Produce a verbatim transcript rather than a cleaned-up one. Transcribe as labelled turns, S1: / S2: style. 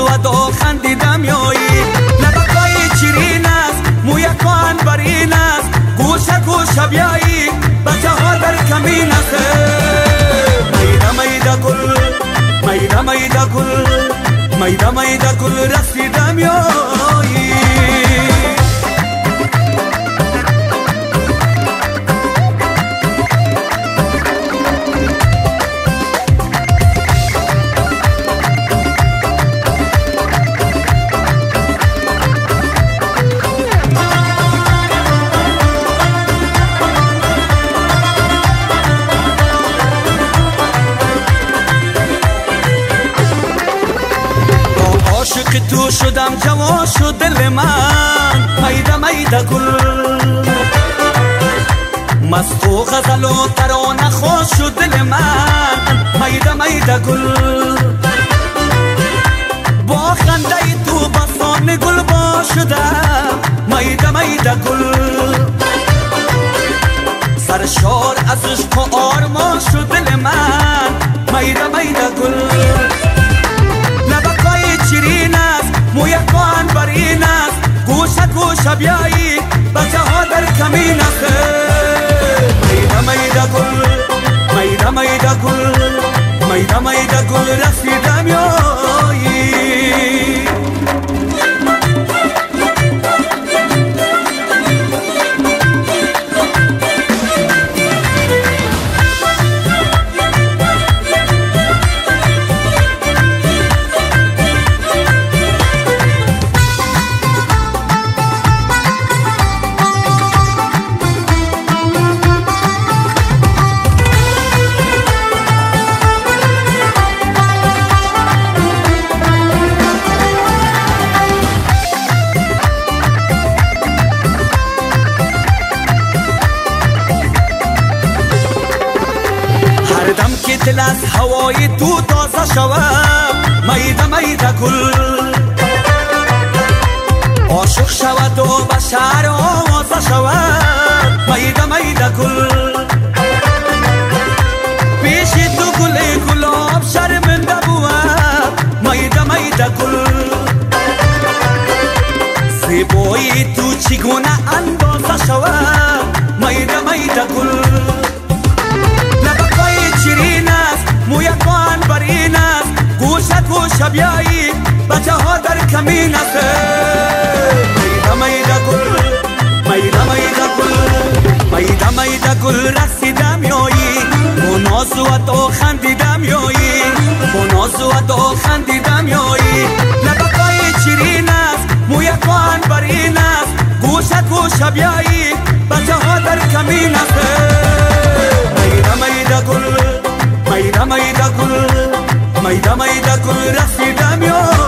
S1: و دو خندیدم یایی لبکای چیرین است مویکان برین است گوشه گوشه بیایی بچه ها در کمین است میده میده گل میده میده گل میده میده گل رسیدم یایی عاشق تو شدم جوان شد دل من میده میده گل مست و غزل و ترانه خوش شد دل من میده میده گل با خنده تو بسان گل با شدم میده میده گل سرشار از عشق و آرمان شد دل من میده میده گل شیرین است مویکان برین است گوشه گوشه بیایی بچه ها در کمین است میده میده گل میده میده گل میده میده گل رسیدم یایی دم که دل از هوای تو تازه شود میده میده گل عاشق شود و بشر آوازه شود میده میده گل پیش تو گل گلاب شرمنده بود میده میده گل زیبایی تو چگونه اندازه شود میده میده گل شیرین است مویکان برین است گوشه گوشه بیایی بچه ها در کمین است میده میده گل میده میده گل میده میده گل رسیدم یایی با ناز و تو خندیدم یایی با ناز و تو خندیدم یایی لبکای شیرین است مویکان برین است گوشه گوشه بیایی بچه ها در کمین است میده میده گل میده میده گل میده میده گل رسیدم یا